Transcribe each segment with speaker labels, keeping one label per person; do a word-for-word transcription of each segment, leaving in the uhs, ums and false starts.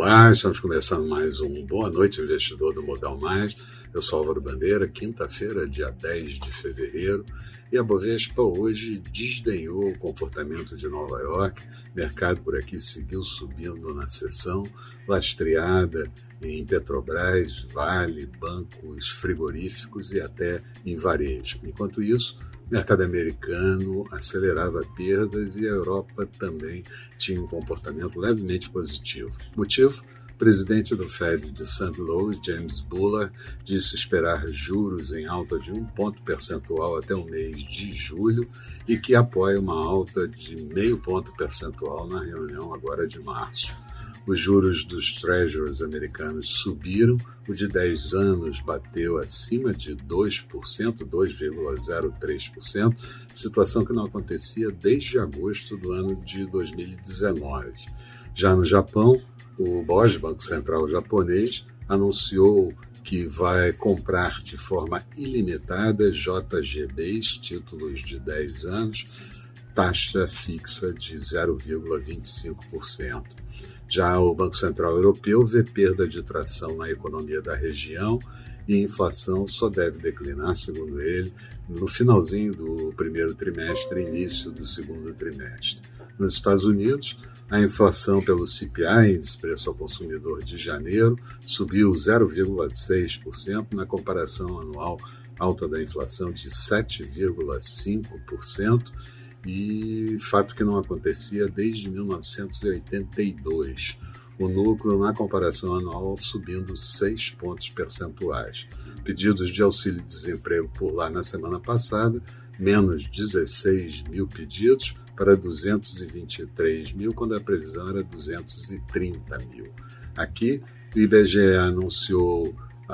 Speaker 1: Olá, estamos começando mais um Boa Noite, investidor do Modal Mais. Eu sou Álvaro Bandeira, quinta-feira, dia dez de fevereiro, e a Bovespa hoje desdenhou o comportamento de Nova York. O mercado por aqui seguiu subindo na sessão, lastreada em Petrobras, Vale, bancos frigoríficos e até em varejo. Enquanto isso, o mercado americano acelerava perdas e a Europa também tinha um comportamento levemente positivo. Motivo? O presidente do Fed de Saint Louis, James Bullard, disse esperar juros em alta de um ponto percentual até o mês de julho e que apoia uma alta de meio ponto percentual na reunião agora de março. Os juros dos treasuries americanos subiram, o de dez anos bateu acima de dois por cento, dois vírgula zero três por cento, situação que não acontecia desde agosto do ano de dois mil e dezenove. Já no Japão, o B O J, Banco Central japonês, anunciou que vai comprar de forma ilimitada J G Bs, títulos de dez anos, taxa fixa de zero vírgula vinte e cinco por cento. Já o Banco Central Europeu vê perda de tração na economia da região e a inflação só deve declinar, segundo ele, no finalzinho do primeiro trimestre e início do segundo trimestre. Nos Estados Unidos, a inflação pelo C P I, índice preço ao consumidor de janeiro, subiu zero vírgula seis por cento na comparação anual alta da inflação de sete vírgula cinco por cento, e fato que não acontecia desde mil novecentos e oitenta e dois. O núcleo, na comparação anual, subindo seis pontos percentuais. Pedidos de auxílio-desemprego por lá na semana passada, menos dezesseis mil pedidos para duzentos e vinte e três mil, quando a previsão era duzentos e trinta mil. Aqui, o I B G E anunciou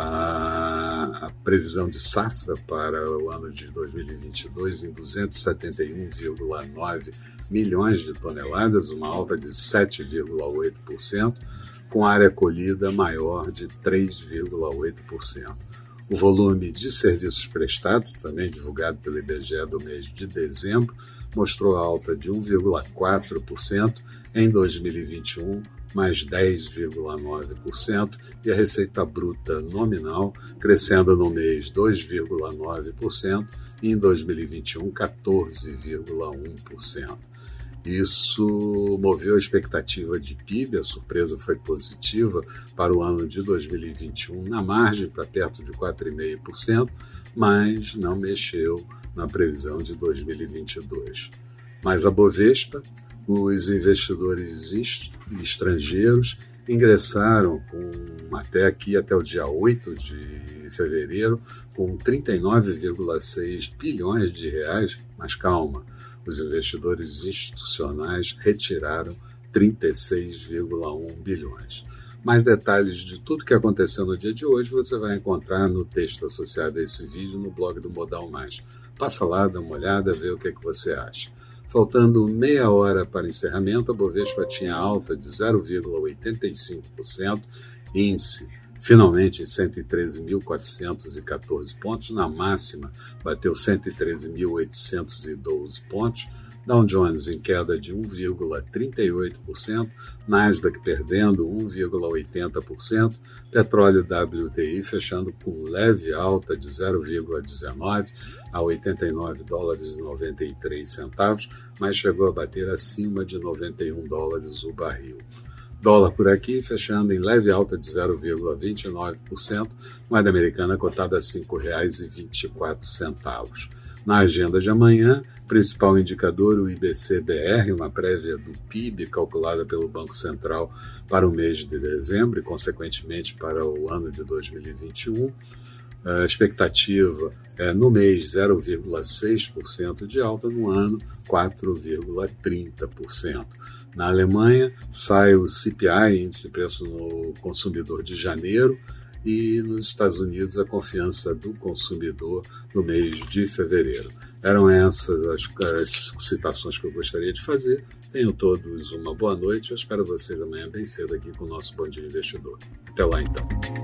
Speaker 1: a, a previsão de safra para o ano de dois mil e vinte e dois em duzentos e setenta e um vírgula nove milhões de toneladas, uma alta de sete vírgula oito por cento, com área colhida maior de três vírgula oito por cento. O volume de serviços prestados, também divulgado pelo I B G E do mês de dezembro, mostrou alta de um vírgula quatro por cento em dois mil e vinte e um, mais dez vírgula nove por cento, e a receita bruta nominal crescendo no mês dois vírgula nove por cento e em dois mil e vinte e um quatorze vírgula um por cento. Isso moveu a expectativa de P I B, a surpresa foi positiva para o ano de dois mil e vinte e um na margem para perto de quatro vírgula cinco por cento, mas não mexeu na previsão de dois mil e vinte e dois. Mas a Bovespa, os investidores estrangeiros ingressaram com, até aqui, até o dia oito de fevereiro, com trinta e nove vírgula seis bilhões de reais, mas calma, os investidores institucionais retiraram trinta e seis vírgula um bilhões. Mais detalhes de tudo que aconteceu no dia de hoje você vai encontrar no texto associado a esse vídeo no blog do Modal Mais. Passa lá, dá uma olhada, vê o que é que você acha. Faltando meia hora para encerramento, a Bovespa tinha alta de zero vírgula oitenta e cinco por cento, índice finalmente em cento e treze mil quatrocentos e quatorze pontos, na máxima bateu cento e treze mil oitocentos e doze pontos, Dow Jones em queda de um vírgula trinta e oito por cento, Nasdaq perdendo um vírgula oitenta por cento, petróleo W T I fechando com leve alta de zero vírgula dezenove por cento a oitenta e nove dólares e noventa e três centavos, mas chegou a bater acima de noventa e um dólares o barril. Dólar por aqui fechando em leve alta de zero vírgula vinte e nove por cento, moeda americana cotada a cinco reais e vinte e quatro centavos. Na agenda de amanhã, principal indicador, o I B C B R, uma prévia do P I B calculada pelo Banco Central para o mês de dezembro e, consequentemente, para o ano de dois mil e vinte e um. A expectativa é, no mês, zero vírgula seis por cento de alta, no ano, quatro vírgula trinta por cento. Na Alemanha, sai o C P I, índice de preço no consumidor de janeiro, e nos Estados Unidos a confiança do consumidor no mês de fevereiro. Eram essas as, as citações que eu gostaria de fazer. Tenham todos uma boa noite. Eu espero vocês amanhã bem cedo aqui com o nosso Bom Dia Investidor. Até lá, então.